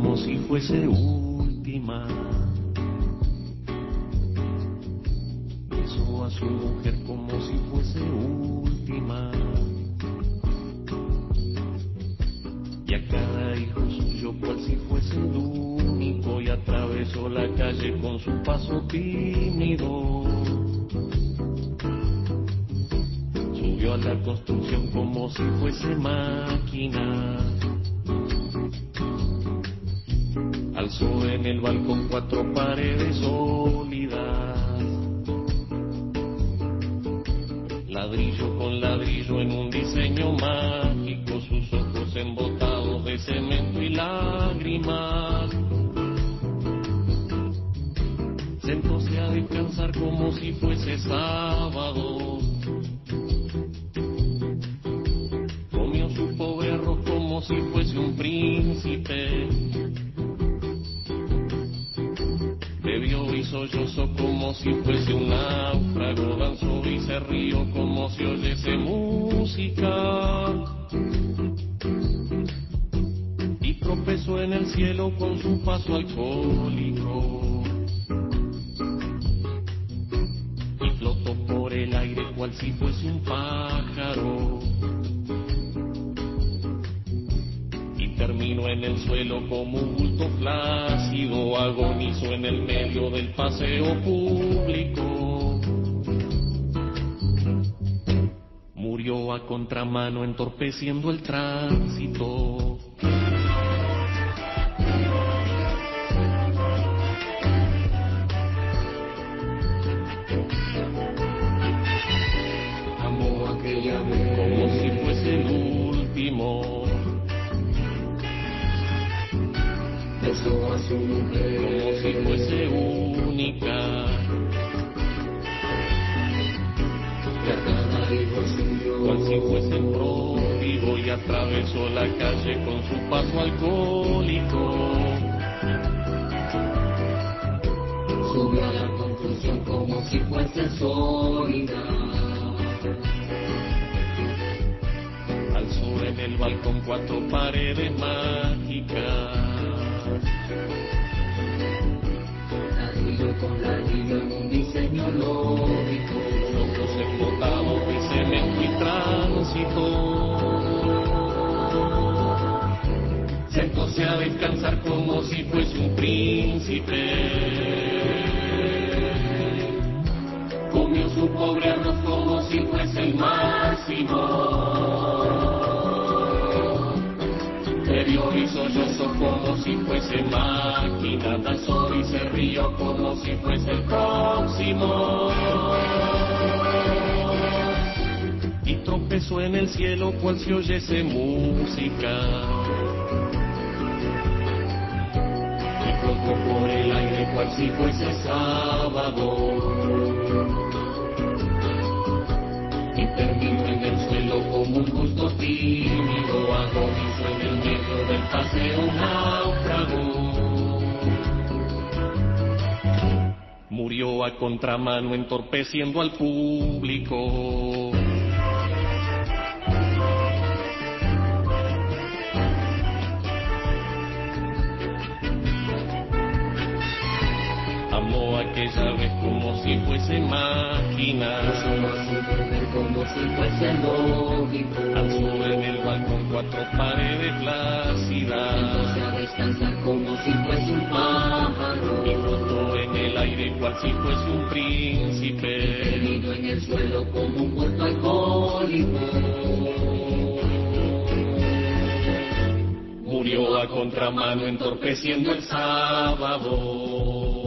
como si fuese última. Besó a su mujer como si fuese última. Y a cada hijo suyo cual si fuese el único. Y atravesó la calle con su paso tímido. Subió a la construcción como si fuese máquina. Alzó en el balcón 4 paredes sólidas. Ladrillo con ladrillo en un diseño mágico. Sus ojos embotados de cemento y lágrimas. Sentóse a descansar como si fuese sábado. Comió su pobre arroz como si fuese un príncipe. Bebió y sollozó como si fuese un náufrago. Danzó y se rió como si oyese música. Y tropezó en el cielo con su paso alcohólico. Y flotó por el aire cual si fuese un pájaro. Terminó en el suelo como un bulto flácido, agonizó en el medio del paseo público. Murió a contramano entorpeciendo el tránsito. Amó aquella vez como si fuese el último. Besó a su mujer como si fuese única. Y a cada hijo suyo cual si fuese pródigo. Y atravesó la calle con su paso alcohólico. Subió a la construcción como si fuese sólida. Alzó en el balcón 4 paredes mágicas. Ladrillo con ladrillo en un diseño lógico. Ojos embotados de cemento y tránsito. Sentóse a descansar como si fuese un príncipe. Comió su pobre arroz como si fuese el máximo. Bebió y sollozó como si fuese máquina. Danzó y se rió como si fuese el próximo. Y tropezó en el cielo cual si oyese música. Y flotó por el aire cual si fuese sábado. Y terminó en el suelo como un busto tímido. Agonizó en el medio del paseo náufrago. Murió a contramano entorpeciendo al público. Amó aquella vez como si fuese máquina. Como si fuese lógico. Alzó en el balcón 4 paredes plácidas. Sentóse a descansar como si fuese un pájaro. Y flotó en el aire cual si fuese un príncipe. Terminó en el suelo como un bulto alcohólico. Murió a contramano entorpeciendo el sábado.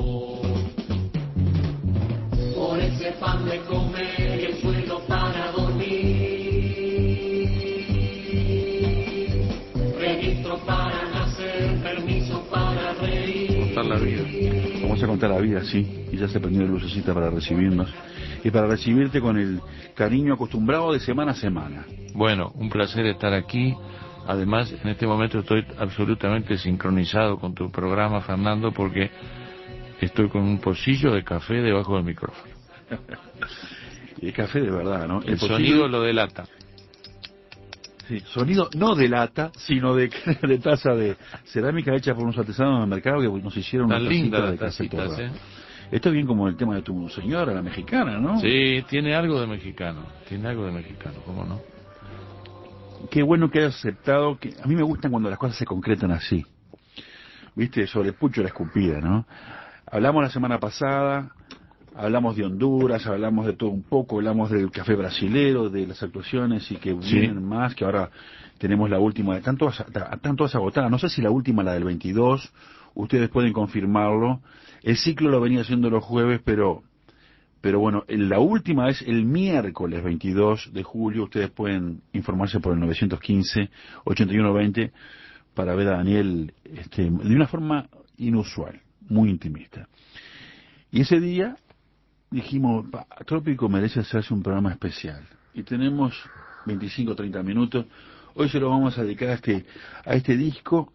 Por ese pan de comer y el suelo para dormir. Registro para nacer, permiso para reír. Contar la vida. Vamos a contar la vida, sí. Y ya se prendió la lucecita para recibirnos. Y para recibirte con el cariño acostumbrado de semana a semana. Bueno, un placer estar aquí. Además, en este momento estoy absolutamente sincronizado con tu programa, Fernando, porque estoy con un pocillo de café debajo del micrófono. Y el café de verdad, ¿no? El sonido lo delata. Sí, sonido no de lata, sino de taza de cerámica hecha por unos artesanos en el mercado que nos hicieron una Tan linda tacita las de café tacitas, torrado. ¿eh? Esto es bien como el tema de tu señora, la mexicana, ¿no? Sí, tiene algo de mexicano, ¿cómo no? Qué bueno que hayas aceptado, que a mí me gustan cuando las cosas se concretan así. ¿Viste? Sobre el pucho y la escupida, ¿no? Hablamos la semana pasada, hablamos de Honduras, hablamos de todo un poco, hablamos del café brasilero, de las actuaciones y que Sí, vienen más, que ahora tenemos la última, están todas agotadas, no sé si la última, la del 22, ustedes pueden confirmarlo. El ciclo lo venía haciendo los jueves, pero bueno, la última es el miércoles 22 de julio, ustedes pueden informarse por el 915-8120 para ver a Daniel de una forma inusual, muy intimista. Y ese día dijimos, Trópico merece hacerse un programa especial. Y tenemos 25 o 30 minutos. Hoy se lo vamos a dedicar a este disco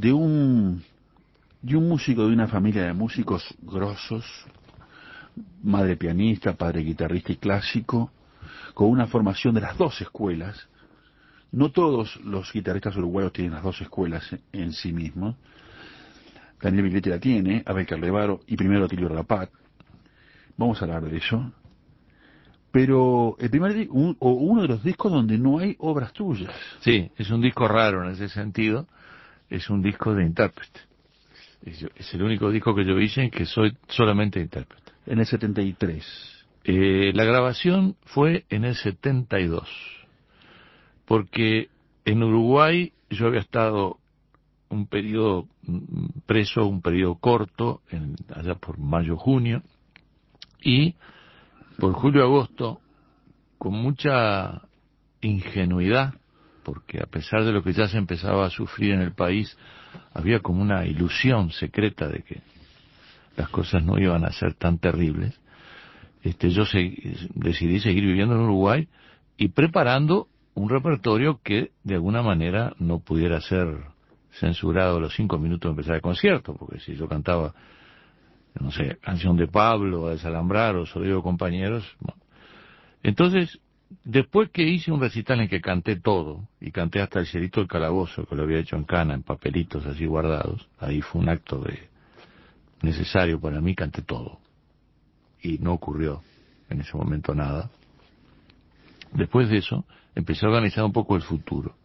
de un músico de una familia de músicos grosos, madre pianista, padre guitarrista y clásico, con una formación de las dos escuelas. No todos los guitarristas uruguayos tienen las dos escuelas en sí mismos. Daniel Biglietti la tiene, Abel Carlevaro y primero Tilio Rapat. Vamos a hablar de eso. Pero el primer o uno de los discos donde no hay obras tuyas. sí, es un disco raro en ese sentido, es un disco de intérprete. Es el único disco que yo hice en que soy solamente intérprete. En el 73. La grabación fue en el 72, porque en Uruguay yo había estado un periodo preso, un periodo corto, allá por mayo-junio, y por julio-agosto, con mucha ingenuidad, porque a pesar de lo que ya se empezaba a sufrir en el país, había como una ilusión secreta de que las cosas no iban a ser tan terribles. Yo decidí seguir viviendo en Uruguay y preparando un repertorio que de alguna manera no pudiera ser censurado a los 5 minutos de empezar el concierto, porque si yo cantaba, no sé, Canción de Pablo, A Desalambrar o Solo digo compañeros, bueno. Entonces, después que hice un recital en que canté todo, y canté hasta el Cielito del Calabozo, que lo había hecho en Cana, en papelitos así guardados, ahí fue un acto necesario para mí, canté todo. Y no ocurrió en ese momento nada. Después de eso, empecé a organizar un poco el futuro.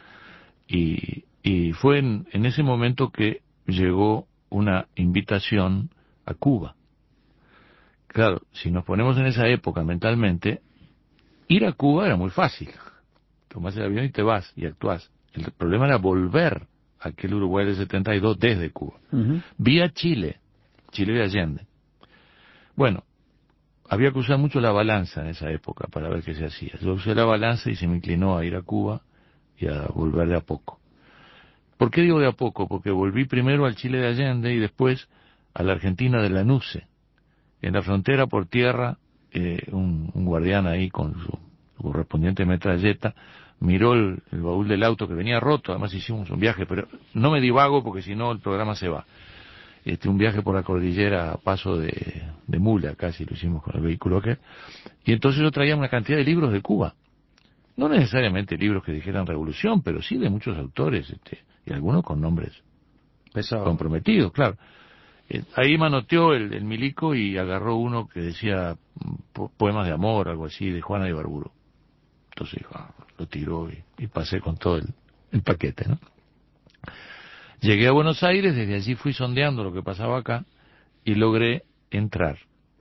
Y fue en ese momento que llegó una invitación a Cuba. Claro, si nos ponemos en esa época mentalmente, ir a Cuba era muy fácil. Tomás el avión y te vas y actuás. El problema era volver a aquel Uruguay del 72 desde Cuba. Uh-huh. Vía Chile de Allende. Bueno, había que usar mucho la balanza en esa época para ver qué se hacía. Yo usé la balanza y se me inclinó a ir a Cuba y a volver de a poco. ¿Por qué digo de a poco? Porque volví primero al Chile de Allende y después a la Argentina de Lanuse. En la frontera por tierra, un guardián ahí con su correspondiente metralleta miró el baúl del auto que venía roto. Además hicimos un viaje, pero no me divago porque si no el programa se va. Un viaje por la cordillera a paso de mula, casi lo hicimos con el vehículo aquel. Y entonces yo traía una cantidad de libros de Cuba. No necesariamente libros que dijeran revolución, pero sí de muchos autores, y algunos con nombres Pesado. comprometidos, claro. Ahí manoteó el milico y agarró uno que decía poemas de amor, algo así, de Juana de Ibarburu. Entonces lo tiró y pasé con todo el paquete, ¿no? Llegué a Buenos Aires, desde allí fui sondeando lo que pasaba acá y logré entrar.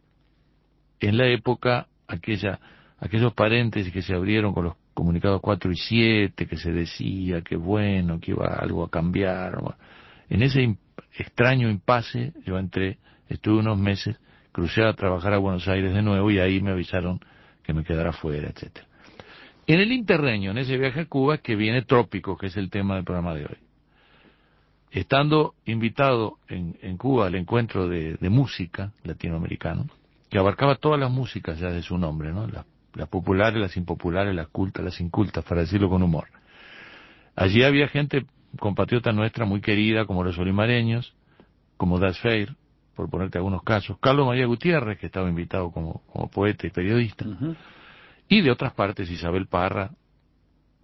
En la época, aquellos paréntesis que se abrieron con los comunicados 4 y 7, que se decía que bueno, que iba algo a cambiar. En ese extraño impasse yo entré, estuve unos meses, crucé a trabajar a Buenos Aires de nuevo y ahí me avisaron que me quedara fuera, etcétera. En el interreño, en ese viaje a Cuba, que viene Trópico, que es el tema del programa de hoy. Estando invitado en Cuba al encuentro de música latinoamericano, que abarcaba todas las músicas ya de su nombre, ¿no? Las populares, las impopulares, las cultas, las incultas, para decirlo con humor. Allí había gente compatriota nuestra muy querida, como los olimareños, como Das Feir, por ponerte algunos casos, Carlos María Gutiérrez, que estaba invitado como poeta y periodista, Uh-huh. y de otras partes Isabel Parra,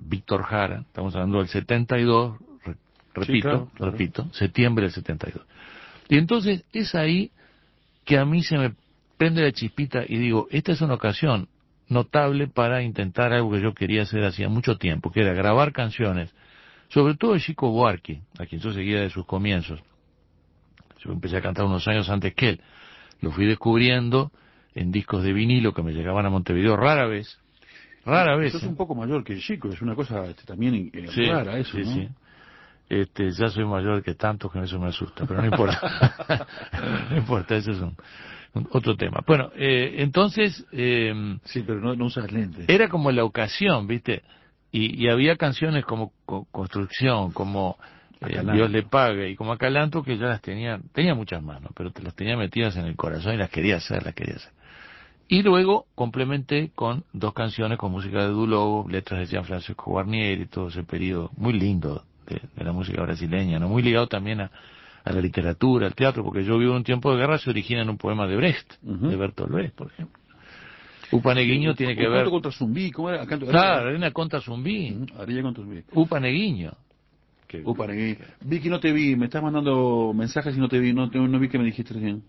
Víctor Jara, estamos hablando del 72, repito, Sí, claro. repito, septiembre del 72. Y entonces es ahí que a mí se me prende la chispita y digo, esta es una ocasión notable para intentar algo que yo quería hacer hacía mucho tiempo, que era grabar canciones, sobre todo de Chico Buarque, a quien yo seguía de sus comienzos. Yo empecé a cantar unos años antes que él. Lo fui descubriendo en discos de vinilo que me llegaban a Montevideo rara vez. Rara vez. Sos un poco mayor que Chico, es una cosa también Sí, rara eso, sí, ¿no? sí. Ya soy mayor que tantos que eso me asusta, pero no importa. No importa, ese es otro tema. Bueno, entonces... sí, pero no usas lentes. era como la ocasión, ¿viste? Y había canciones como Construcción, como Dios le pague, y como Acalanto, que ya las tenía muchas manos, pero te las tenía metidas en el corazón y las quería hacer. Y luego complementé con 2 canciones con música de Du Lobo, letras de Gianfrancesco Guarnieri, todo ese periodo muy lindo de la música brasileña, ¿no? Muy ligado también a la literatura, al teatro, porque Yo vivo en un tiempo de guerra se origina en un poema de Brecht, de Bertolt Brecht, por ejemplo. Upaneguiño tiene que ver... Canto contra Zumbí, ¿cómo era? Claro, Arena contra Zumbí. Arena contra Zumbí. Upaneguiño. Upaneguiño. Vicky, no te vi, me estás mandando mensajes y no te vi, no vi que me dijiste recién.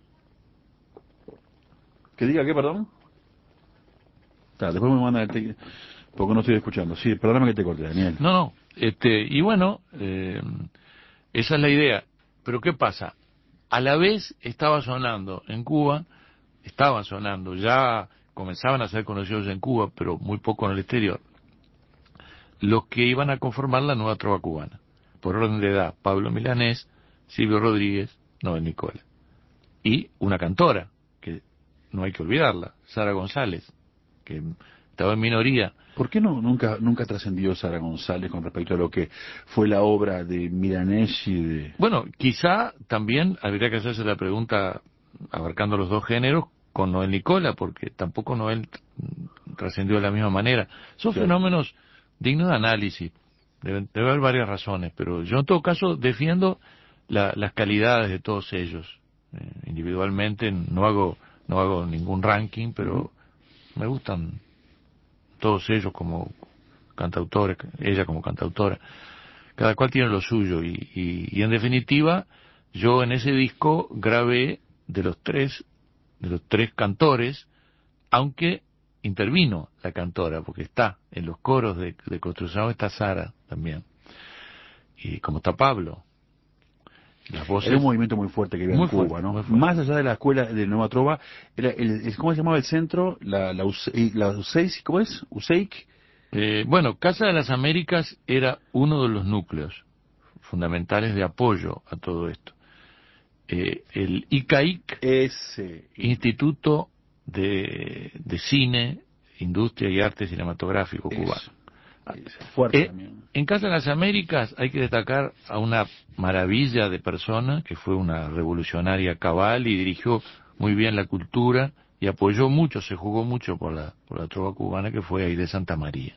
¿Que diga qué, perdón? Después me manda porque no estoy escuchando. Sí, perdóname que te corte, Daniel. No. Y bueno, esa es la idea. Pero ¿qué pasa? A la vez estaba sonando en Cuba, ya comenzaban a ser conocidos en Cuba, pero muy poco en el exterior, los que iban a conformar la nueva trova cubana. Por orden de edad, Pablo Milanés, Silvio Rodríguez, Noel Nicola. Y una cantora, que no hay que olvidarla, Sara González, que estaba en minoría. ¿Por qué nunca trascendió Sara González con respecto a lo que fue la obra de Milanés y de... Bueno, quizá también habría que hacerse la pregunta, abarcando los 2 géneros, con Noel Nicola, porque tampoco Noel trascendió de la misma manera. Son fenómenos dignos de análisis. Debe haber varias razones, pero yo en todo caso defiendo las calidades de todos ellos. Individualmente no hago ningún ranking, pero me gustan todos ellos como cantautores, ella como cantautora. Cada cual tiene lo suyo y en definitiva yo en ese disco grabé de los tres cantores, aunque intervino la cantora, porque está en los coros de Construcción, está Sara también, y como está Pablo. Las voces, era un movimiento muy fuerte que había en Cuba, ¿no? Más allá de la escuela de Nueva Trova, era ¿cómo se llamaba el centro? La USEIC, ¿cómo es? USEIC. Bueno, Casa de las Américas era uno de los núcleos fundamentales de apoyo a todo esto. El ICAIC, Instituto de Cine, Industria y Arte Cinematográfico Cubano. Fuerte también. En Casa de las Américas hay que destacar a una maravilla de persona que fue una revolucionaria cabal y dirigió muy bien la cultura y apoyó mucho, se jugó mucho por la trova cubana, que fue Aide Santa María.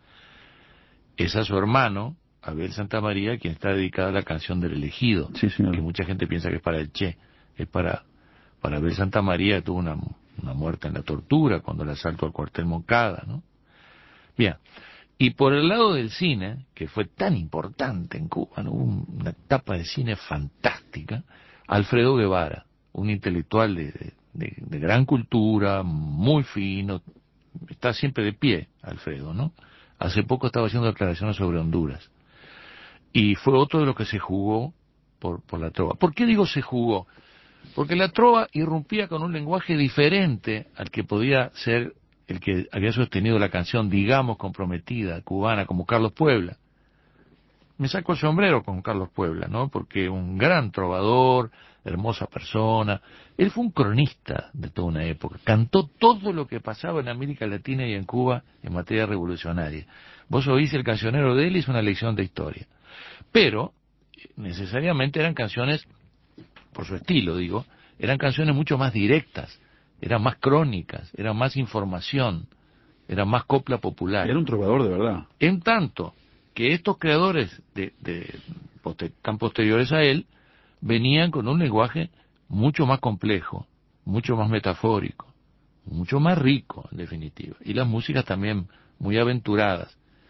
Es a su hermano, Abel Santa María, quien está dedicada a la canción del elegido, sí, señor, que mucha gente piensa que es para el Che, es para Abel Santa María, que tuvo una muerte en la tortura cuando el asalto al cuartel Moncada, ¿no? Bien, y por el lado del cine, que fue tan importante en Cuba, ¿no? Hubo una etapa de cine fantástica, Alfredo Guevara, un intelectual de gran cultura, muy fino, está siempre de pie, Alfredo, ¿no? Hace poco estaba haciendo declaraciones sobre Honduras. Y fue otro de los que se jugó por la trova. ¿Por qué digo se jugó? Porque la trova irrumpía con un lenguaje diferente al que podía ser el que había sostenido la canción, digamos, comprometida, cubana, como Carlos Puebla. Me saco el sombrero con Carlos Puebla, ¿no? Porque un gran trovador, hermosa persona. Él fue un cronista de toda una época. Cantó todo lo que pasaba en América Latina y en Cuba en materia revolucionaria. Vos oís el cancionero de él y es una lección de historia. Pero, necesariamente eran canciones, por su estilo digo, eran canciones mucho más directas, eran más crónicas, eran más información, eran más copla popular. Era un trovador de verdad. En tanto que estos creadores tan posteriores a él venían con un lenguaje mucho más complejo, mucho más metafórico, mucho más rico, en definitiva, y las músicas también muy aventuradas.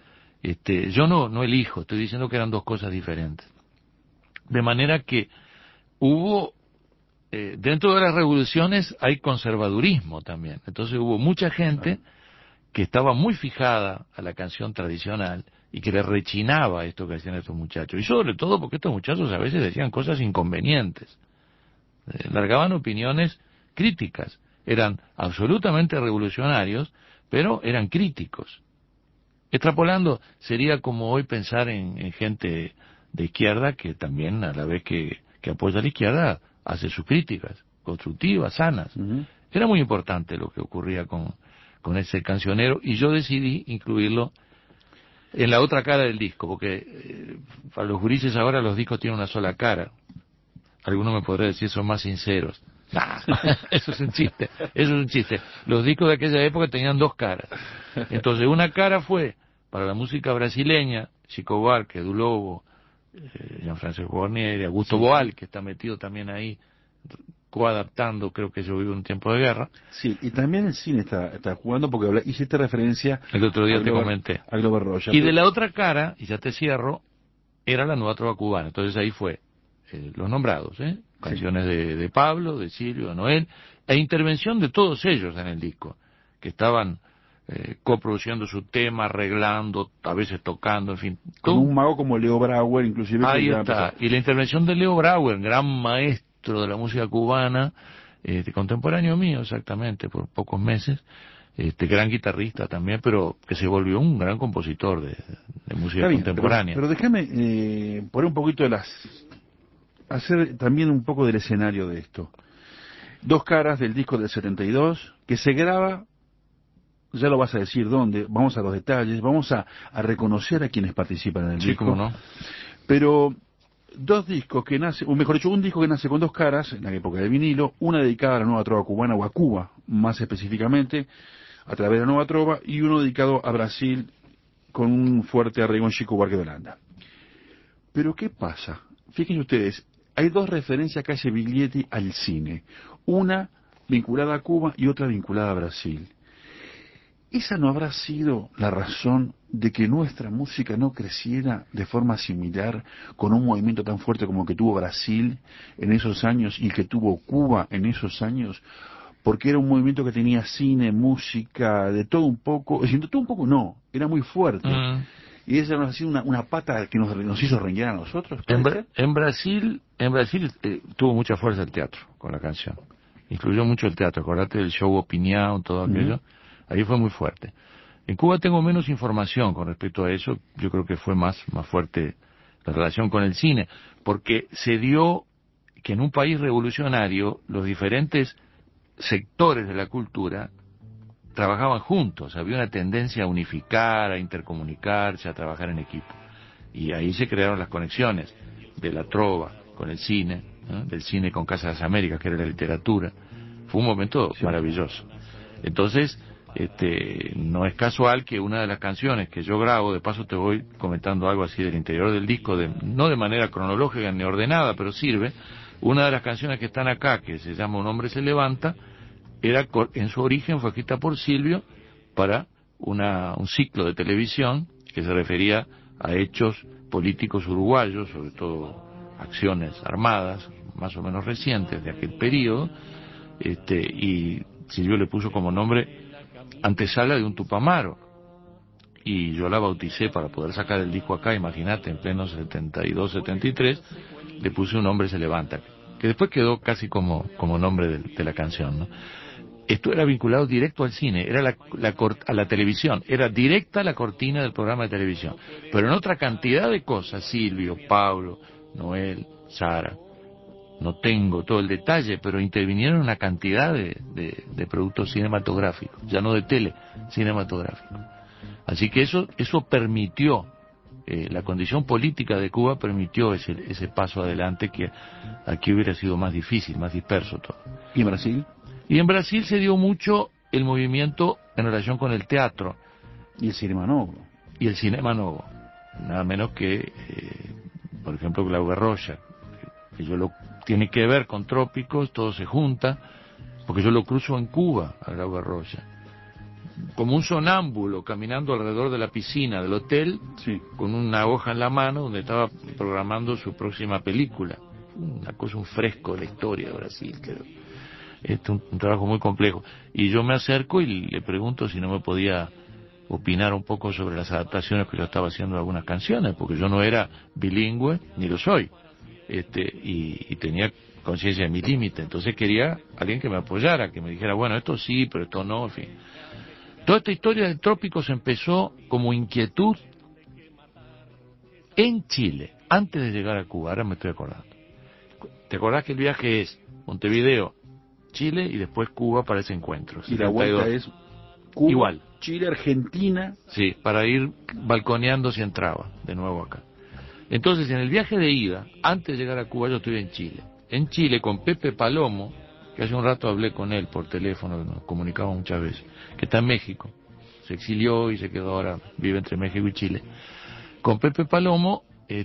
Yo no elijo, estoy diciendo que eran dos cosas diferentes. De manera que hubo, dentro de las revoluciones hay conservadurismo también. Entonces hubo mucha gente que estaba muy fijada a la canción tradicional y que le rechinaba esto que hacían estos muchachos. Y sobre todo porque estos muchachos a veces decían cosas inconvenientes. Largaban opiniones críticas. Eran absolutamente revolucionarios, pero eran críticos. Extrapolando, sería como hoy pensar en gente de izquierda que también, a la vez que apoya a la izquierda, hace sus críticas, constructivas, sanas. Era muy importante lo que ocurría con ese cancionero, y yo decidí incluirlo en la otra cara del disco, porque para los gurises ahora los discos tienen una sola cara. Algunos me podrán decir son más sinceros. Nah, eso es un chiste, eso es un chiste. Los discos de aquella época tenían dos caras. Entonces una cara fue para la música brasileña, Chico Buarque, Edu Lobo, Gianfrancesco Guarnieri, Augusto Boal, que está metido también ahí, coadaptando, creo que yo vivo en un tiempo de guerra. Sí, y también el cine está jugando, porque hiciste referencia el otro día te comenté a Glover Rocha. Y de la otra cara, y ya te cierro, era la nueva trova cubana. Entonces ahí fue los nombrados, canciones de Pablo, de Silvio, de Noel, e intervención de todos ellos en el disco, que estaban coproduciendo su tema, arreglando, a veces tocando, en fin. Con un mago como Leo Brauer, inclusive. Ahí está. Y la intervención de Leo Brauer, gran maestro de la música cubana, contemporáneo mío exactamente, por pocos meses, gran guitarrista también, pero que se volvió un gran compositor de música contemporánea. Pero déjame poner un poquito hacer también un poco del escenario de esto. Dos caras del disco del 72, que se graba, ya lo vas a decir dónde, vamos a los detalles, vamos a reconocer a quienes participan en el disco. Cómo no. Pero dos discos que nace, o mejor dicho, un disco que nace con dos caras, en la época del vinilo, una dedicada a la nueva trova cubana, o a Cuba, más específicamente, a través de la nueva trova, y uno dedicado a Brasil, con un fuerte arraigo en Chico Buarque de Holanda. Pero ¿qué pasa? Fíjense ustedes, hay dos referencias que hace Biglietti al cine, una vinculada a Cuba y otra vinculada a Brasil. ¿Esa no habrá sido la razón de que nuestra música no creciera de forma similar, con un movimiento tan fuerte como el que tuvo Brasil en esos años y el que tuvo Cuba en esos años? Porque era un movimiento que tenía cine, música, de todo un poco, de todo un poco no, era muy fuerte. Y esa nos ha sido una pata que nos hizo renguear a nosotros. En Brasil tuvo mucha fuerza el teatro con la canción. Influyó mucho el teatro, acordate del show Opinión, todo aquello. Ahí fue muy fuerte. En Cuba tengo menos información con respecto a eso. Yo creo que fue más fuerte la relación con el cine, porque se dio que en un país revolucionario los diferentes sectores de la cultura trabajaban juntos. Había una tendencia a unificar, a intercomunicarse, a trabajar en equipo. Y ahí se crearon las conexiones de la trova con el cine, del cine con Casa de las Américas, que era la literatura. Fue un momento maravilloso. Entonces, no es casual que una de las canciones que yo grabo, de paso te voy comentando algo así del interior del disco, no de manera cronológica ni ordenada, pero sirve. Una de las canciones que están acá, que se llama Un hombre se levanta, en su origen fue escrita por Silvio para un ciclo de televisión que se refería a hechos políticos uruguayos, sobre todo acciones armadas más o menos recientes de aquel periodo, y Silvio le puso como nombre Antesala de un Tupamaro, y yo la bauticé para poder sacar el disco acá, imagínate, en pleno 72, 73, le puse Un hombre se levanta, que después quedó casi como nombre de la canción, ¿no? Esto era vinculado directo al cine, era a la televisión, era directa la cortina del programa de televisión. Pero en otra cantidad de cosas, Silvio, Pablo, Noel, Sara, no tengo todo el detalle, pero intervinieron una cantidad de productos cinematográficos, ya no de tele, cinematográficos. Así que eso permitió, la condición política de Cuba permitió ese paso adelante que aquí hubiera sido más difícil, más disperso todo. ¿Y en Brasil? Y en Brasil se dio mucho el movimiento en relación con el teatro. Y el cinema novo. Y el cinema novo. Nada menos que, por ejemplo, Glauber Rocha, que tiene que ver con Trópicos, todo se junta, porque yo lo cruzo en Cuba, a Glauber Rocha. como un sonámbulo caminando alrededor de la piscina del hotel, Sí. con una hoja en la mano donde estaba programando su próxima película. Una cosa, un fresco de la historia de Brasil, creo. Un trabajo muy complejo. Y yo me acerco y le pregunto si no me podía opinar un poco sobre las adaptaciones que yo estaba haciendo de algunas canciones, porque yo no era bilingüe, ni lo soy, y tenía conciencia de mi límite. Entonces quería alguien que me apoyara, que me dijera, bueno, esto sí, pero esto no, en fin. Toda esta historia del Trópicos empezó como inquietud en Chile, antes de llegar a Cuba. Ahora me estoy acordando. ¿Te acordás que el viaje es Montevideo, Chile y después Cuba para ese encuentro? Y la 72. vuelta es Cuba, igual. Chile, Argentina. Sí, para ir balconeando si entraba de nuevo acá. Entonces, en el viaje de ida, antes de llegar a Cuba, yo estuve en Chile. En Chile con Pepe Palomo, que hace un rato hablé con él por teléfono, nos comunicamos muchas veces, que está en México. Se exilió y se quedó ahora, vive entre México y Chile. Con Pepe Palomo,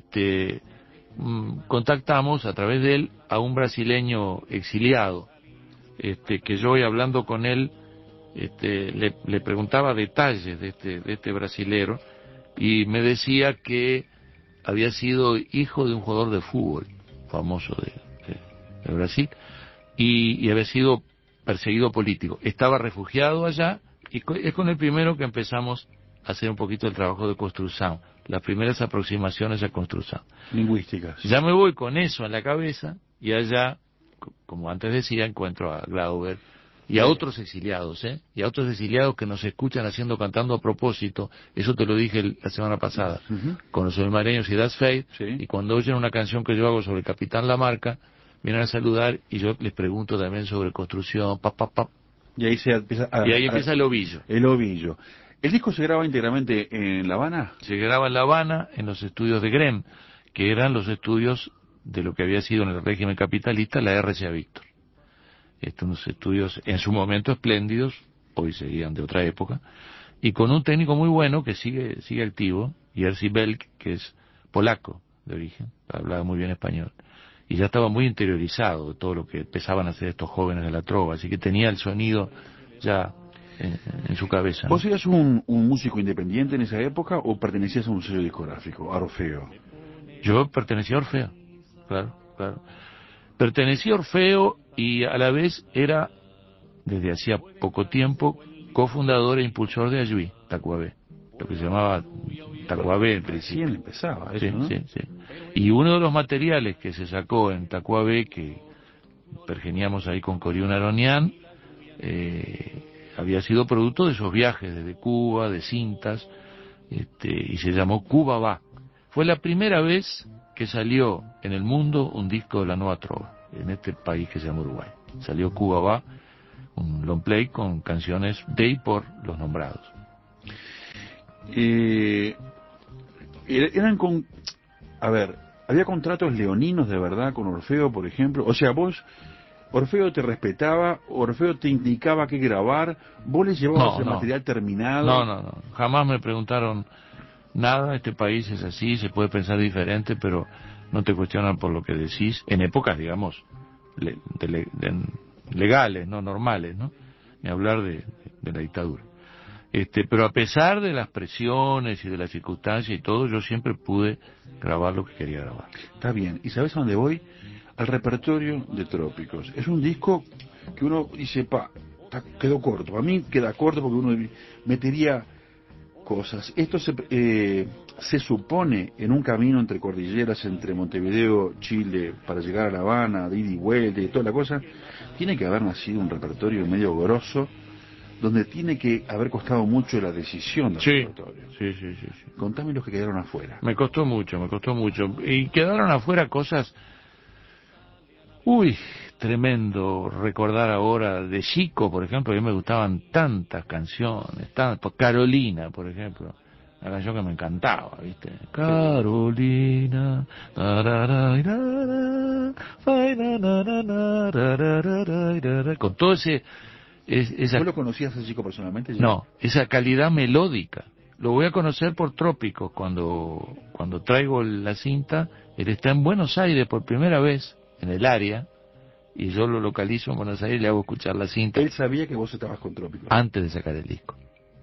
contactamos a través de él a un brasileño exiliado, que yo hoy hablando con él, le preguntaba detalles de este brasilero, y me decía que había sido hijo de un jugador de fútbol famoso de Brasil, y había sido perseguido político. Estaba refugiado allá, y es con el primero que empezamos a hacer un poquito el trabajo de construcción, las primeras aproximaciones a construcción Lingüísticas. Ya me voy con eso en la cabeza, y allá, como antes decía, encuentro a Glauber y a otros exiliados, y a otros exiliados que nos escuchan cantando a propósito. Eso te lo dije la semana pasada, con los submarinos y Das Fate, y cuando oyen una canción que yo hago sobre el Capitán Lamarca, vienen a saludar, y yo les pregunto también sobre construcción, Y ahí empieza el ovillo. El ovillo. ¿El disco se graba íntegramente en La Habana? Se graba en La Habana, en los estudios de Grem, que eran los estudios de lo que había sido en el régimen capitalista la RCA Víctor. Unos estudios en su momento espléndidos, hoy seguían de otra época, y con un técnico muy bueno que sigue activo, Jerzy Belk, que es polaco de origen, hablaba muy bien español, y ya estaba muy interiorizado de todo lo que empezaban a hacer estos jóvenes de la trova, así que tenía el sonido ya en su cabeza, ¿no? ¿Vos eras un músico independiente en esa época o pertenecías a un sello discográfico, a Orfeo? Yo pertenecía a Orfeo, claro. Pertenecía a Orfeo, y a la vez era, desde hacía poco tiempo, cofundador e impulsor de Ayuí, Tacuabé, lo que se llamaba Tacuabé en principio. Recién empezaba eso, Sí, ¿no? sí. Y uno de los materiales que se sacó en Tacuabé, que pergeniamos ahí con Coriún Aronian, había sido producto de esos viajes desde Cuba, de cintas, y se llamó Cuba Va. Fue la primera vez que salió en el mundo un disco de la Nueva Trova, en este país que se llama Uruguay. Salió Cuba Va, un long play con canciones de y por los nombrados. Eran con... A ver, ¿había contratos leoninos de verdad con Orfeo, por ejemplo? O sea, Orfeo te respetaba, Orfeo te indicaba qué grabar, vos les llevabas el material terminado. No, jamás me preguntaron nada. Este país es así, se puede pensar diferente, pero no te cuestionan por lo que decís, en épocas, digamos, legales, no normales, ¿no? Ni hablar de la dictadura. Pero a pesar de las presiones y de las circunstancias y todo, yo siempre pude grabar lo que quería grabar. Está bien, ¿y sabes a dónde voy? Al repertorio de Trópicos. Es un disco que uno dice, quedó corto. A mí queda corto porque uno metería cosas. Esto se supone en un camino entre cordilleras, entre Montevideo, Chile, para llegar a La Habana, de ida y vuelta y toda la cosa, tiene que haber nacido un repertorio medio grosso, donde tiene que haber costado mucho la decisión del repertorio. Sí. Contame los que quedaron afuera. Me costó mucho. Y quedaron afuera cosas... tremendo recordar ahora de chico, por ejemplo, a mí me gustaban tantas canciones, Carolina, por ejemplo, una canción que me encantaba, ¿viste? Carolina, con todo esa... ¿Vos lo conocías a ese chico personalmente? No, esa calidad melódica. Lo voy a conocer por Trópicos cuando traigo la cinta. Él está en Buenos Aires por primera vez, en el área, y yo lo localizo en Buenos Aires y le hago escuchar la cinta. Él sabía que vos estabas con Trópicos. Antes de sacar el disco.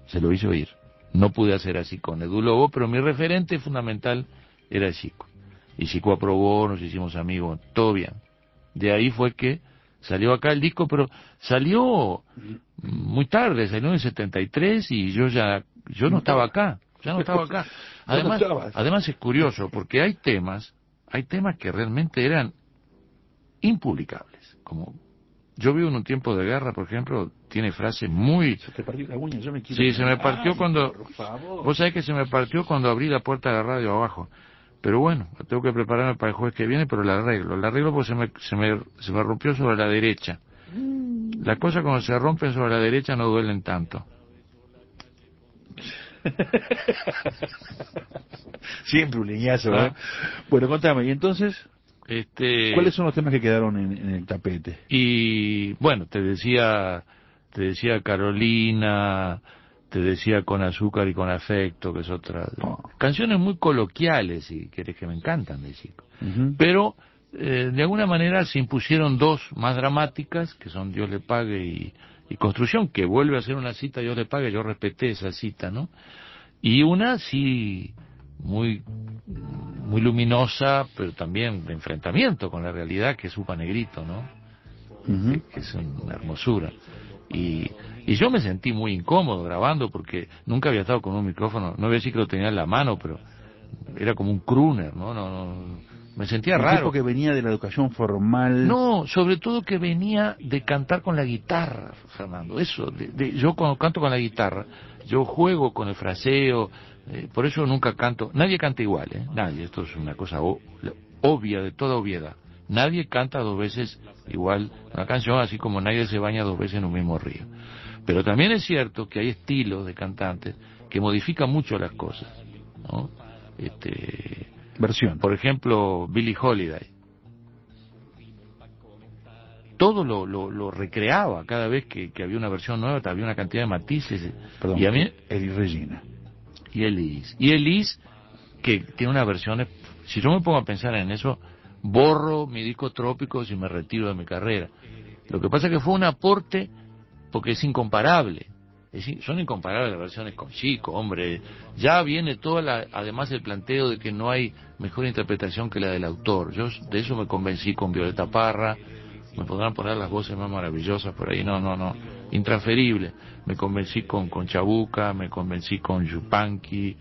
se lo hice oír. No pude hacer así con Edu Lobo, pero mi referente fundamental era Chico. Y Chico aprobó, nos hicimos amigos, todo bien. De ahí fue que salió acá el disco, pero salió muy tarde, salió en el 73 y yo no estaba acá, ya no estaba acá. Además es curioso, porque hay temas que realmente eran impublicables, como yo vivo en un tiempo de guerra, por ejemplo, tiene frases muy... Se te partió la uña, yo me quiero... Sí, se me partió cuando... Por favor. Vos sabés que se me partió cuando abrí la puerta de la radio abajo. Pero bueno, tengo que prepararme para el jueves que viene, pero la arreglo porque se me rompió sobre la derecha. Las cosas cuando se rompen sobre la derecha no duelen tanto. Siempre un leñazo, ¿verdad? Bueno, contame, y entonces, ¿cuáles son los temas que quedaron en el tapete? Y bueno, te decía Carolina, te decía Con azúcar y con afecto, que es otra. Canciones muy coloquiales, si querés, que me encantan de Chico. Pero de alguna manera se impusieron dos más dramáticas, que son Dios le pague y Construcción, que vuelve a ser una cita, Dios le pague, yo respeté esa cita, ¿no? Y una sí muy luminosa, pero también de enfrentamiento con la realidad, que es Upa Negrito, ¿no? Que es una hermosura. Y yo me sentí muy incómodo grabando, porque nunca había estado con un micrófono, no voy a decir que lo tenía en la mano, pero era como un crooner, ¿no? Me sentía raro. ¿Un tipo que venía de la educación formal? No, sobre todo que venía de cantar con la guitarra, Fernando. Eso, yo cuando canto con la guitarra, yo juego con el fraseo, por eso nunca canto. Nadie canta igual, nadie. Esto es una cosa obvia, de toda obviedad. Nadie canta dos veces igual una canción, así como nadie se baña dos veces en un mismo río. Pero también es cierto que hay estilos de cantantes que modifican mucho las cosas, ¿no? Versión. Por ejemplo, Billie Holiday. Todo lo recreaba cada vez que había una versión nueva, había una cantidad de matices. Perdón, y a mí, Eddie Regina. Y Elis, que tiene unas versiones, si yo me pongo a pensar en eso, borro mi disco Trópicos y me retiro de mi carrera. Lo que pasa es que fue un aporte porque es incomparable. Son incomparables las versiones con Chico, hombre. Ya viene además el planteo de que no hay mejor interpretación que la del autor. Yo de eso me convencí con Violeta Parra. Me podrán poner las voces más maravillosas por ahí, no, intransferible. Me convencí con Chabuca, me convencí con Yupanqui,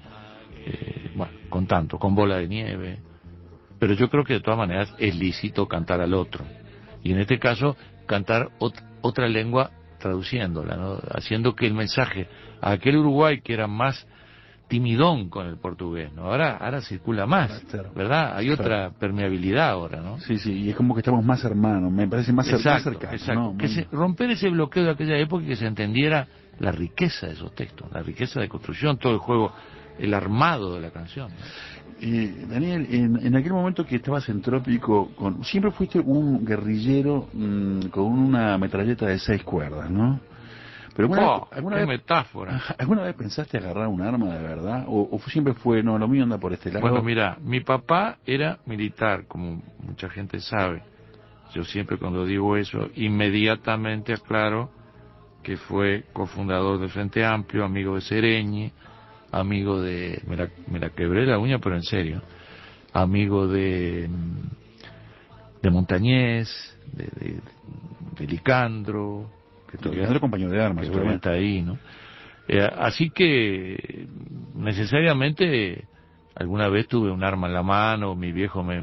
con Bola de Nieve. Pero yo creo que de todas maneras es lícito cantar al otro. Y en este caso, cantar otra lengua traduciéndola, ¿no? Haciendo que el mensaje a aquel Uruguay que era más timidón con el portugués, ¿no? Ahora circula más, ¿verdad? Hay otra permeabilidad ahora, ¿no? Sí, y es como que estamos más hermanos, me parece más cercanos. Exacto. ¿No? Romper ese bloqueo de aquella época y que se entendiera la riqueza de esos textos, la riqueza de construcción, todo el juego, el armado de la canción, ¿no? Daniel, en aquel momento que estabas en Trópico, siempre fuiste un guerrillero con una metralleta de 6 cuerdas, ¿no? Pero qué metáfora. ¿Alguna vez pensaste agarrar un arma de verdad? ¿O siempre fue, no, lo mío anda por este lado? Bueno, mira, mi papá era militar, como mucha gente sabe. Yo siempre cuando digo eso, inmediatamente aclaro que fue cofundador del Frente Amplio, amigo de Sereñi, amigo de... Me la quebré la uña, pero en serio. Amigo de Montañés, de Licandro... Licandro compañero de armas, seguramente ahí, ¿no? Así que necesariamente alguna vez tuve un arma en la mano, mi viejo me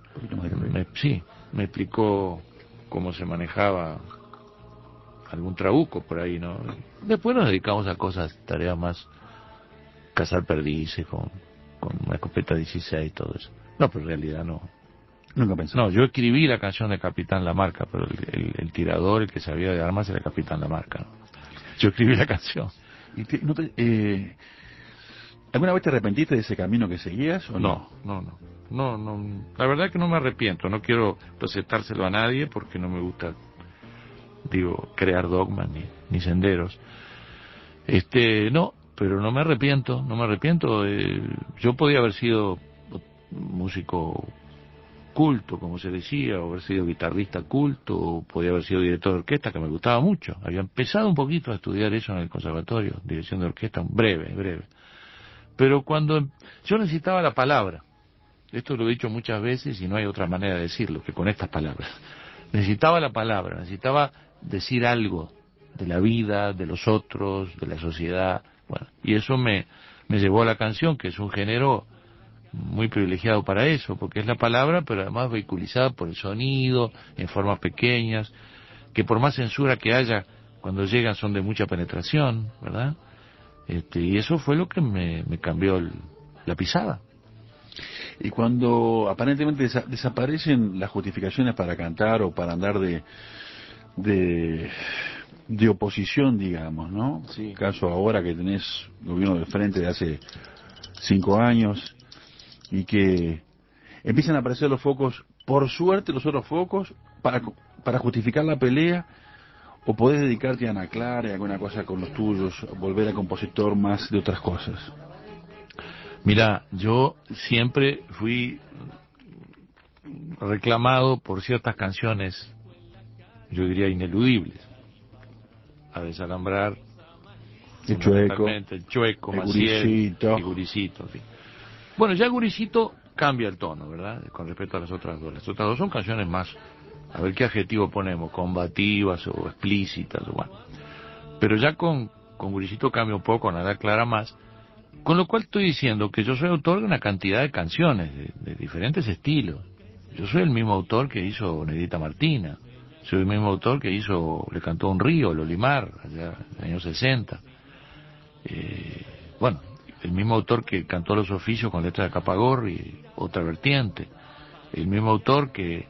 explicó cómo se manejaba algún trabuco por ahí, ¿no? Después nos dedicamos a tareas más, cazar perdices con una escopeta 16 y todo eso. No, pero en realidad no. Nunca pensé. No, yo escribí la canción de Capitán Lamarca, pero el tirador, el que sabía de armas, era Capitán Lamarca, ¿no? Yo escribí la canción. ¿Alguna vez te arrepentiste de ese camino que seguías o no? No. La verdad es que no me arrepiento. No quiero recetárselo a nadie porque no me gusta, crear dogmas ni senderos. No, pero no me arrepiento. Yo podía haber sido músico culto, como se decía, o haber sido guitarrista culto, o podía haber sido director de orquesta, que me gustaba mucho. Había empezado un poquito a estudiar eso en el conservatorio, dirección de orquesta, breve. Pero cuando yo necesitaba la palabra, esto lo he dicho muchas veces y no hay otra manera de decirlo que con estas palabras. Necesitaba la palabra, necesitaba decir algo de la vida, de los otros, de la sociedad. Bueno, y eso me llevó a la canción, que es un género muy privilegiado para eso, porque es la palabra, pero además vehiculizada por el sonido, en formas pequeñas, que por más censura que haya, cuando llegan son de mucha penetración, ¿verdad? Y eso fue lo que me cambió la pisada. Y cuando aparentemente desaparecen las justificaciones para cantar o para andar de oposición, digamos, ¿no? Sí. Caso ahora que tenés gobierno de frente de hace 5 años y que empiezan a aparecer los focos, por suerte los otros focos, para justificar la pelea, o podés dedicarte a Ana Clara y alguna cosa con los tuyos, volver a compositor más de otras cosas. Mira, yo siempre fui reclamado por ciertas canciones, yo diría ineludibles, a desalambrar, El Chueco, el Chueco, el Maciel, Guricito. y Guricito, en fin. Bueno, ya Guricito cambia el tono, ¿verdad? Con respecto a las otras dos. Las otras dos son canciones más, a ver qué adjetivo ponemos, combativas o explícitas, o bueno. Pero ya con Guricito cambia un poco, Nada Clara más. Con lo cual estoy diciendo que yo soy autor de una cantidad de canciones de diferentes estilos. Yo soy el mismo autor que hizo Negrita Martina. Soy el mismo autor que Le cantó un río, Lolimar, allá en los años 60. Bueno, el mismo autor que cantó Los Oficios con letra de Capagorri, otra vertiente. El mismo autor que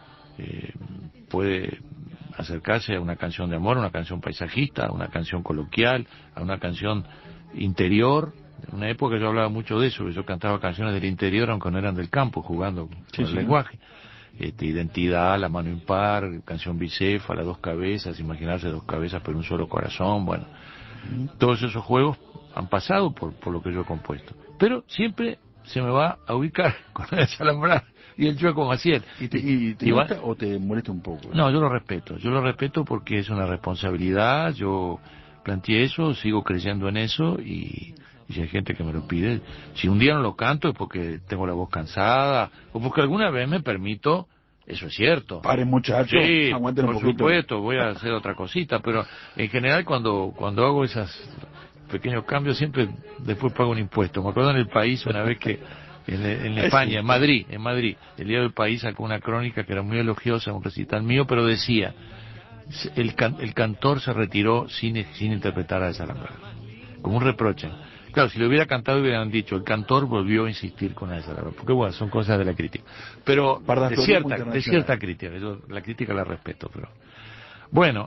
puede acercarse a una canción de amor, a una canción paisajista, a una canción coloquial, a una canción interior. En una época yo hablaba mucho de eso, yo cantaba canciones del interior aunque no eran del campo, jugando con el lenguaje. Identidad, La mano impar, canción bicéfala, Dos cabezas, Imaginarse dos cabezas pero un solo corazón, bueno. Todos esos juegos han pasado por lo que yo he compuesto. Pero siempre se me va a ubicar con el Desalambrar y el Chueco Maciel. ¿Y te gusta o te molesta un poco? No, yo lo respeto porque es una responsabilidad, yo planteé eso, sigo creyendo en eso y si hay gente que me lo pide, si un día no lo canto es porque tengo la voz cansada o porque alguna vez me permito, eso es cierto. Paren muchachos, sí, aguanten un por poquito. supuesto, voy a hacer otra cosita, pero en general cuando hago esos pequeños cambios siempre después pago un impuesto. Me acuerdo en El País una vez que en España, en Madrid, el Día del País sacó una crónica que era muy elogiosa, un recital mío, pero decía, el cantor se retiró sin interpretar a Desalambrar, como un reproche. Claro, si lo hubiera cantado hubieran dicho, el cantor volvió a insistir con Desalambrar, porque bueno, son cosas de la crítica. Pero de cierta crítica, yo la crítica la respeto, pero... Bueno,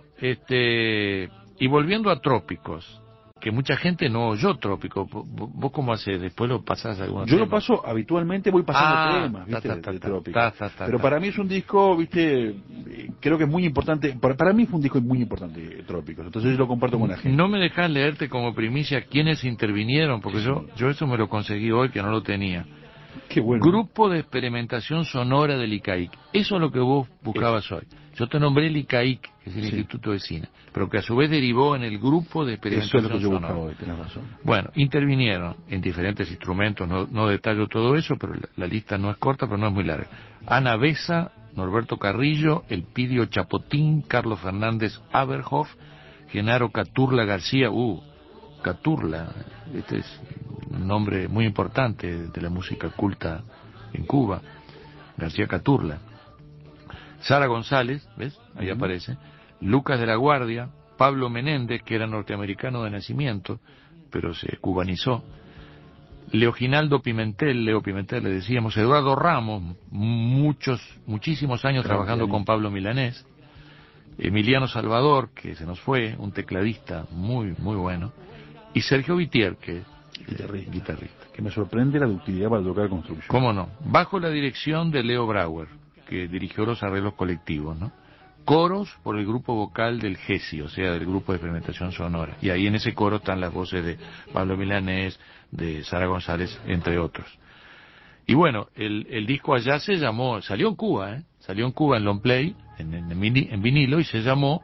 y volviendo a Trópicos, que mucha gente no oyó Trópico. ¿Vos cómo haces? ¿Después lo pasás a algún Yo tema? lo paso, habitualmente voy pasando temas, ¿viste? De Trópico. Pero para mí es un disco, ¿viste? Creo que es muy importante. Para mí fue un disco muy importante, Trópicos. Entonces yo lo comparto con la gente. No me dejás leerte como primicia quiénes intervinieron, porque sí. yo eso me lo conseguí hoy, que no lo tenía. Qué bueno. Grupo de Experimentación Sonora del ICAIC. Eso es lo que vos buscabas hoy. Yo te nombré el ICAIC, que es el Instituto de Cine, pero que a su vez derivó en el Grupo de Experimentación Sonora. Eso es lo que yo buscaba hoy, tenés razón. Bueno, intervinieron en diferentes instrumentos, no detallo todo eso, pero la lista no es corta, pero no es muy larga. Ana Besa, Norberto Carrillo, Elpidio Chapotín, Carlos Fernández Aberhoff, Genaro Caturla García, Caturla, este es un nombre muy importante de la música culta en Cuba, García Caturla. Sara González, ¿ves? Ahí aparece. Lucas de la Guardia, Pablo Menéndez, que era norteamericano de nacimiento, pero se cubanizó. Leo Pimentel le decíamos. Eduardo Ramos, muchísimos años trabajando con Pablo Milanés. Emiliano Salvador, que se nos fue, un tecladista muy, muy bueno. Y Sergio Vitier, que guitarrista. Que me sorprende la ductilidad para tocar construcción. ¿Cómo no? Bajo la dirección de Leo Brauer, que dirigió los arreglos colectivos, ¿no? Coros por el grupo vocal del GESI, o sea, del Grupo de Experimentación Sonora. Y ahí en ese coro están las voces de Pablo Milanés, de Sara González, entre otros. Y bueno, el disco allá salió en Cuba, salió en Cuba en long play, en vinilo, y se llamó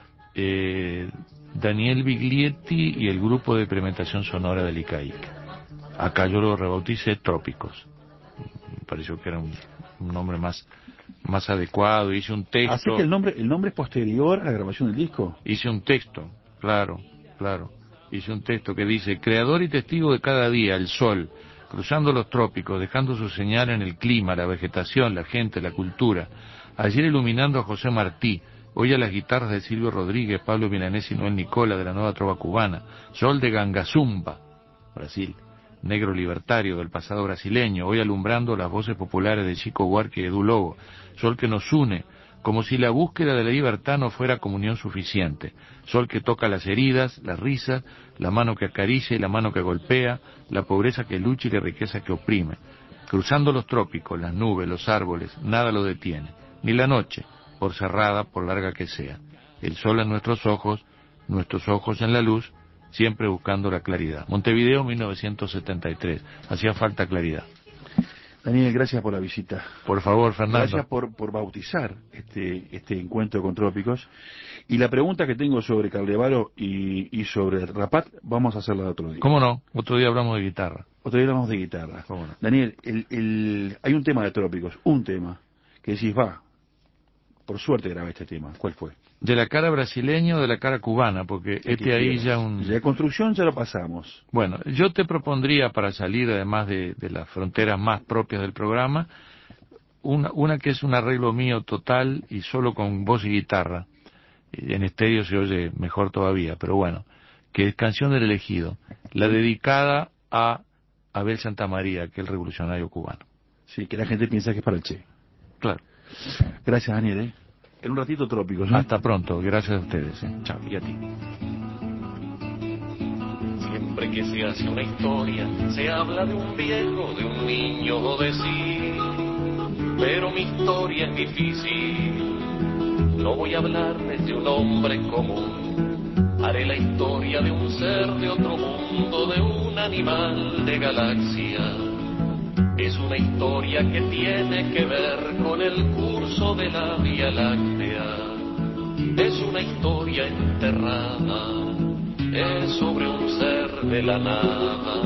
Daniel Biglietti y el grupo de experimentación sonora del Icaica. Acá yo lo rebauticé Trópicos. Me pareció que era un nombre más adecuado. Hice un texto. Así que el nombre es posterior a la grabación del disco. Hice un texto, claro. Hice un texto que dice: creador y testigo de cada día, el sol, cruzando los trópicos, dejando su señal en el clima, la vegetación, la gente, la cultura. Ayer iluminando a José Martí, hoy a las guitarras de Silvio Rodríguez, Pablo Milanés y Noel Nicola de la Nueva Trova Cubana. Sol de Gangazumba, Brasil. Negro libertario del pasado brasileño, hoy alumbrando las voces populares de Chico Buarque y Edu Lobo. Sol que nos une, como si la búsqueda de la libertad no fuera comunión suficiente. Sol que toca las heridas, las risas, la mano que acaricia y la mano que golpea, la pobreza que lucha y la riqueza que oprime. Cruzando los trópicos, las nubes, los árboles, nada lo detiene, ni la noche, por cerrada, por larga que sea. El sol en nuestros ojos en la luz, siempre buscando la claridad. Montevideo, 1973. Hacía falta claridad. Daniel, gracias por la visita. Por favor, Fernando. Gracias por bautizar este encuentro con Trópicos. Y la pregunta que tengo sobre Carlevaro y sobre Rapat, vamos a hacerla otro día. ¿Cómo no? Otro día hablamos de guitarra. Otro día hablamos de guitarra. ¿Cómo no? Daniel, hay un tema de Trópicos, un tema, que decís, por suerte grabé este tema. ¿Cuál fue? ¿De la cara brasileña o de la cara cubana? Porque ahí ya De construcción ya lo pasamos. Bueno, yo te propondría, para salir además de las fronteras más propias del programa, una que es un arreglo mío total y solo con voz y guitarra. En estéreo se oye mejor todavía, pero bueno, que es Canción del Elegido, la dedicada a Abel Santamaría, que es el revolucionario cubano. Sí, que la gente piensa que es para el Che. Claro. Gracias, Daniel. En un ratito Trópicos, ¿no? Hasta pronto, gracias a ustedes. Chao, y a ti. Siempre que se hace una historia, se habla de un viejo, de un niño o de sí. Pero mi historia es difícil. No voy a hablarles de un hombre común. Haré la historia de un ser de otro mundo, de un animal de galaxia. Es una historia que tiene que ver con el curso de la Vía Láctea. Es una historia enterrada, es sobre un ser de la nada.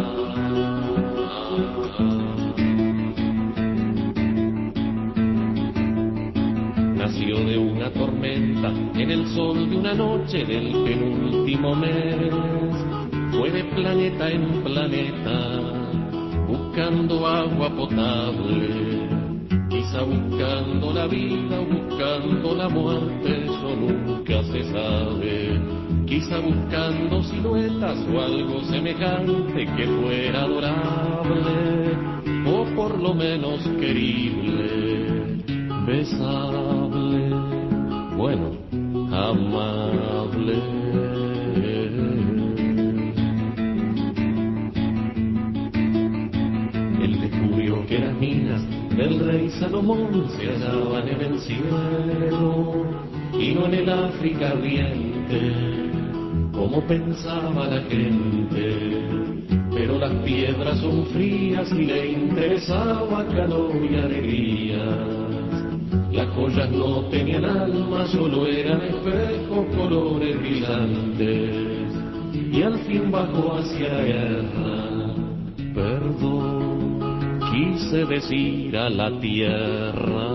Nació de una tormenta en el sol de una noche del penúltimo mes. Fue de planeta en planeta, buscando agua potable, quizá buscando la vida o buscando la muerte, eso nunca se sabe. Quizá buscando siluetas o algo semejante que fuera adorable, o por lo menos querible, besable, bueno, amable. Que las minas del rey Salomón se hallaban en el cielo y no en el África ardiente, como pensaba la gente. Pero las piedras son frías y le interesaba calor y alegrías. Las joyas no tenían alma, solo eran espejos, colores brillantes. Y al fin bajó hacia la guerra, perdón, quise decir a la tierra.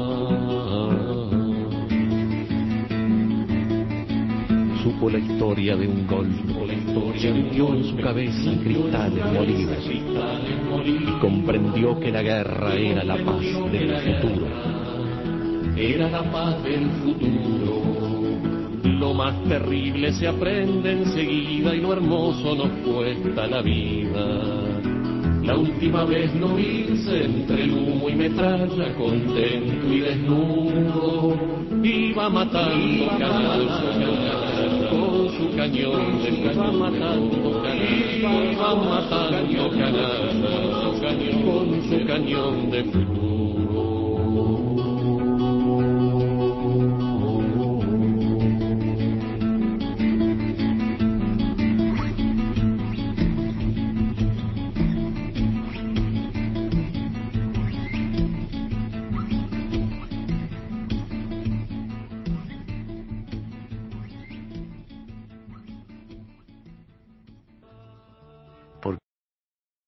Supo la historia de un golfo, sintió en su cabeza cristales molidos y comprendió que la guerra era la paz del futuro. Era la paz del futuro. Lo más terrible se aprende enseguida y lo hermoso nos cuesta la vida. La última vez lo hice entre el humo y metralla, contento y desnudo. Iba matando canallas con su cañón de fuego. Iba matando canallas con su cañón de fuego.